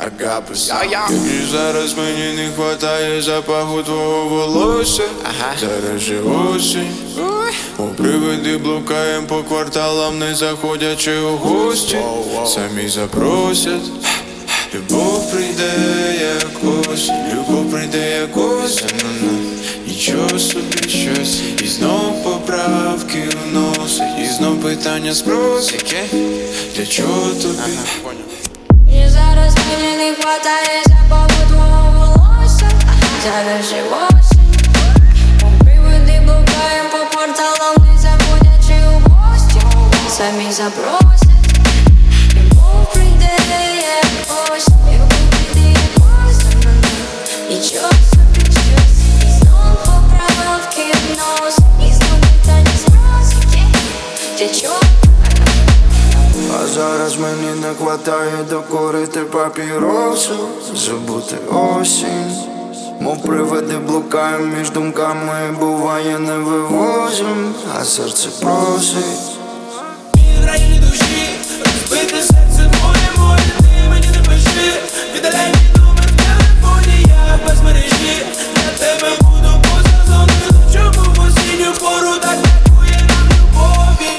Агапес. І зараз мені не хватає запаху твого волосся. Зараз же осінь. У привиди блукаєм по кварталам, не заходячи у гості. Самі запросять. Любов прийде як осінь, любов прийде як осінь. Нічого собі щось. І знов поправки вносить, і знов питання спросить. Для чого тобі? І зараз мені не хватає запаху твого волосся. Зараз же осінь. У привиди блукаєм по кварталам, не заходячи у гості. Самі запросять. Любов прийде як осінь, любов прийде як осінь. Нічого собі щось. І знов поправки вносить, і знов питання спросить. Для чого? А зараз мені не хватає докурити папіросу, забути осінь. Мов привиди блукаєм між думками, буває не вивозим, а серце просить. В країні душі, розбите серце моє, ти мені не пиши. Віддаляй мій номер в телефоні, я без мережі. Для тебе буду поза зоною, чому в осінню пору так бракує нам любові.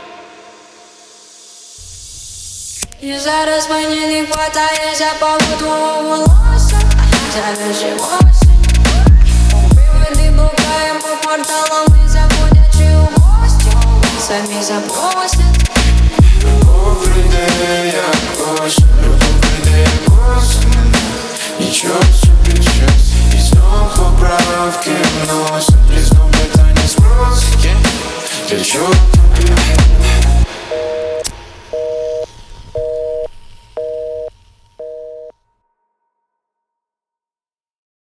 І зараз мені не хватає запаху твого волосся. Зараз же осінь. У привиди блукаєм по кварталам, не заходячи у гості. Самі запросять.